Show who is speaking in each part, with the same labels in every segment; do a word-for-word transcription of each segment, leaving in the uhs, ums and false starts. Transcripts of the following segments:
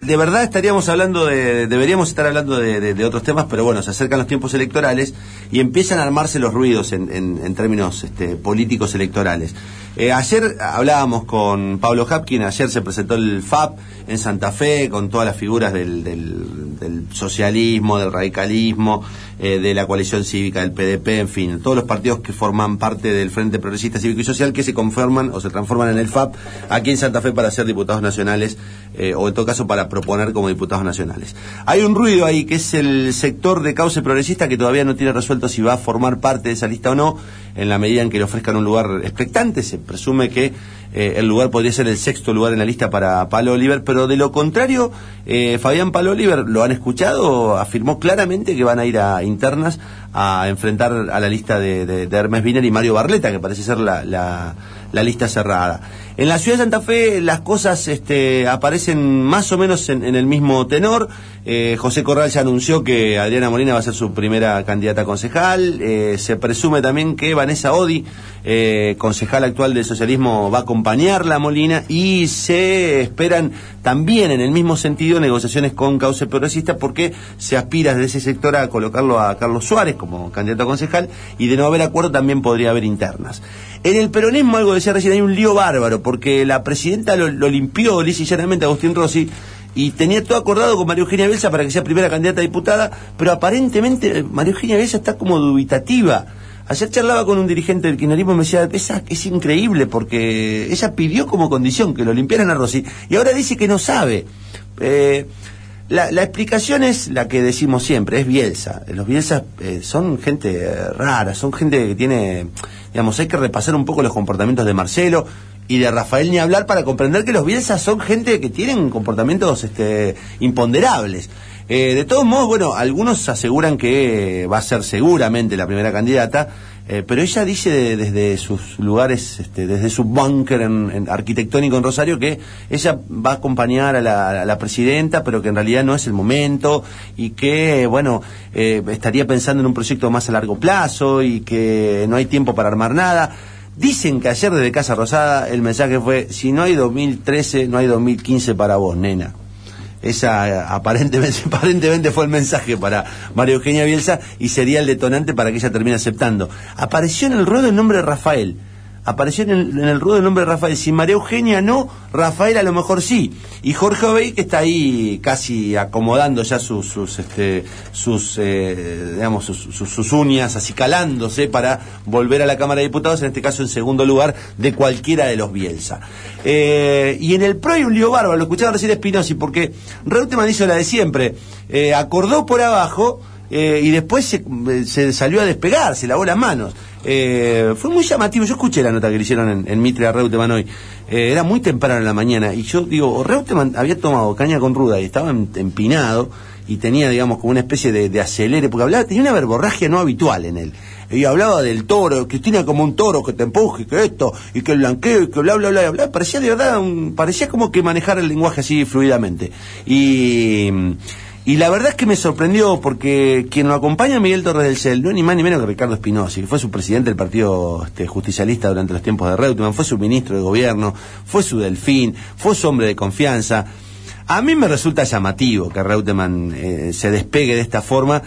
Speaker 1: de verdad estaríamos hablando de, deberíamos estar hablando de, de, de otros temas, pero bueno, se acercan los tiempos electorales y empiezan a armarse los ruidos en, en, en términos este, políticos electorales. Eh, ayer hablábamos con Pablo Hapkin, ayer se presentó el F A P en Santa Fe con todas las figuras del, del, del socialismo, del radicalismo, eh, de la coalición cívica, del P D P, en fin, todos los partidos que forman parte del Frente Progresista Cívico y Social que se conforman o se transforman en el F A P aquí en Santa Fe para ser diputados nacionales, eh, o en todo caso para proponer como diputados nacionales. Hay un ruido ahí que es el sector de Cauce Progresista que todavía no tiene resuelto si va a formar parte de esa lista o no, en la medida en que le ofrezcan un lugar expectante. Se presume que eh, el lugar podría ser el sexto lugar en la lista para Palo Oliver, pero de lo contrario, eh, Fabián Palo Oliver, lo han escuchado, afirmó claramente que van a ir a internas a enfrentar a la lista de, de, de Hermes Wiener y Mario Barletta, que parece ser la, la, la lista cerrada. En la ciudad de Santa Fe las cosas este, aparecen más o menos en, en el mismo tenor. Eh, José Corral ya anunció que Adriana Molina va a ser su primera candidata a concejal. Eh, se presume también que Vanessa Odi, eh, concejal actual del socialismo, va a acompañarla a Molina, y se esperan también en el mismo sentido negociaciones con Cauce Progresista, porque se aspira desde ese sector a colocarlo a Carlos Suárez como candidato a concejal, y de no haber acuerdo también podría haber internas. En el peronismo, algo decía recién, hay un lío bárbaro, porque la presidenta lo, lo limpió lisa y llanamente a Agustín Rossi, y tenía todo acordado con María Eugenia Bielsa para que sea primera candidata a diputada, pero aparentemente María Eugenia Bielsa está como dubitativa. Ayer charlaba con un dirigente del kirchnerismo y me decía, esa es increíble, porque ella pidió como condición que lo limpiaran a Rossi, y ahora dice que no sabe. Eh... La, la explicación es la que decimos siempre, es Bielsa. Los Bielsas eh, son gente eh, rara, son gente que tiene, digamos, hay que repasar un poco los comportamientos de Marcelo y de Rafael, ni hablar, para comprender que los Bielsas son gente que tienen comportamientos este, imponderables. Eh, de todos modos, bueno, algunos aseguran que va a ser seguramente la primera candidata, eh, pero ella dice de, desde sus lugares, este, desde su búnker en, en arquitectónico en Rosario, que ella va a acompañar a la, a la presidenta, pero que en realidad no es el momento, y que, bueno, eh, estaría pensando en un proyecto más a largo plazo, y que no hay tiempo para armar nada. Dicen que ayer desde Casa Rosada el mensaje fue: si no hay dos mil trece, no hay dos mil quince para vos, nena. Esa aparentemente, aparentemente fue el mensaje para María Eugenia Bielsa, y sería el detonante para que ella termine aceptando. Apareció en el ruedo el nombre de Rafael. Apareció en el, en el ruedo el nombre de Rafael. Si María Eugenia no, Rafael a lo mejor sí. Y Jorge Obey, que está ahí casi acomodando ya sus, sus, este, sus, eh, digamos, sus, sus, sus uñas, acicalándose para volver a la Cámara de Diputados, en este caso en segundo lugar de cualquiera de los Bielsa. Eh, y en el P R O hay un lío bárbaro, lo escuchaba recién Espinosi, porque Reutemann hizo la de siempre, eh, acordó por abajo, eh, y después se, se salió a despegar, se lavó las manos. Eh, fue muy llamativo. Yo escuché la nota que le hicieron en, en Mitre a Reutemann hoy. Eh, era muy temprano en la mañana, y yo digo, Reutemann había tomado caña con ruda y estaba empinado, y tenía, digamos, como una especie de, de acelere, porque hablaba, tenía una verborragia no habitual en él. Y hablaba del toro, Cristina como un toro que te empuje, que esto, y que el blanqueo, y que bla, bla, bla, bla. Parecía de verdad, un, parecía como que manejara el lenguaje así fluidamente. Y... Y la verdad es que me sorprendió, porque quien lo acompaña, Miguel Torres del Cel, no es ni más ni menos que Ricardo Espinosi, que fue su presidente del Partido este, Justicialista durante los tiempos de Reutemann, fue su ministro de gobierno, fue su delfín, fue su hombre de confianza. A mí me resulta llamativo que Reutemann eh, se despegue de esta forma,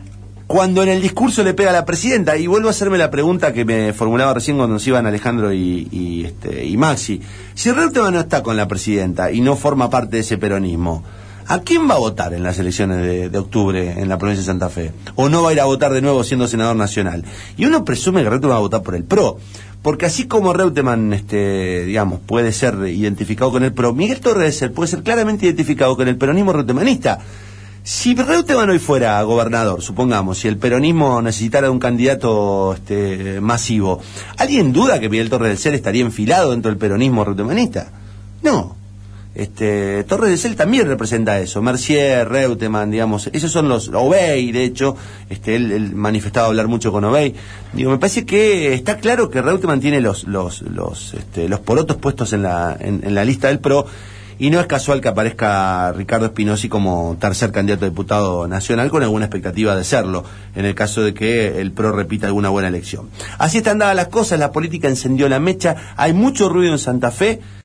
Speaker 1: cuando en el discurso le pega a la presidenta. Y vuelvo a hacerme la pregunta que me formulaba recién cuando se iban Alejandro y, y, este, y Maxi. Si Reutemann no está con la presidenta y no forma parte de ese peronismo, ¿a quién va a votar en las elecciones de, de octubre en la provincia de Santa Fe? ¿O no va a ir a votar de nuevo siendo senador nacional? Y uno presume que Reutemann va a votar por el P R O, porque así como Reutemann, este, digamos, puede ser identificado con el P R O, Miguel Torres puede ser claramente identificado con el peronismo reutemanista. Si Reutemann hoy fuera gobernador, supongamos, si el peronismo necesitara de un candidato este, masivo, ¿alguien duda que Miguel Torres del Cel estaría enfilado dentro del peronismo reutemanista? No. Este, Torres del Cel también representa eso, Mercier, Reutemann, digamos, esos son los, Obey, de hecho, este, él, él manifestaba hablar mucho con Obey. Digo, me parece que está claro que Reutemann tiene los, los, los, este, los porotos puestos en la, en, en la lista del P R O, y no es casual que aparezca Ricardo Espinosi como tercer candidato a diputado nacional, con alguna expectativa de serlo, en el caso de que el P R O repita alguna buena elección. Así están dadas las cosas, la política encendió la mecha, hay mucho ruido en Santa Fe.